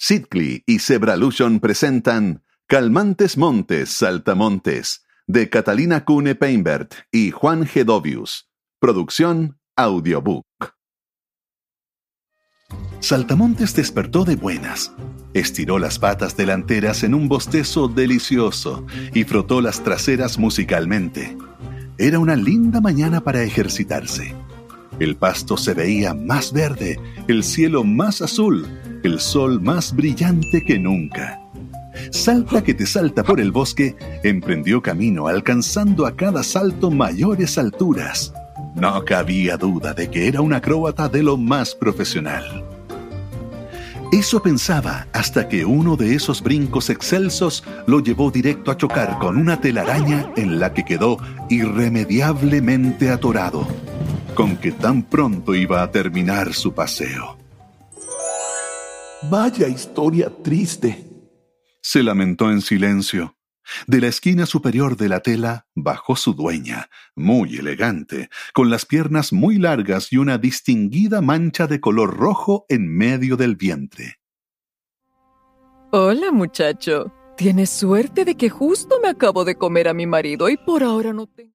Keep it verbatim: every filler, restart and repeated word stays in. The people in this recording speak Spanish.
Sitcli y Zebralution presentan Calmantes Montes, Saltamontes, de Catalina Cune Peinbert y Juan Gedovius. Producción Audiobook. Saltamontes despertó de buenas. Estiró las patas delanteras en un bostezo delicioso y frotó las traseras musicalmente. Era una linda mañana para ejercitarse. El pasto se veía más verde, el cielo más azul, el sol más brillante que nunca. Salta que te salta por el bosque, emprendió camino alcanzando a cada salto mayores alturas. No cabía duda de que era un acróbata de lo más profesional. Eso pensaba hasta que uno de esos brincos excelsos lo llevó directo a chocar con una telaraña en la que quedó irremediablemente atorado, con que tan pronto iba a terminar su paseo. Vaya historia triste, se lamentó en silencio. De la esquina superior de la tela bajó su dueña, muy elegante, con las piernas muy largas y una distinguida mancha de color rojo en medio del vientre. Hola, muchacho. Tienes suerte de que justo me acabo de comer a mi marido y por ahora no tengo...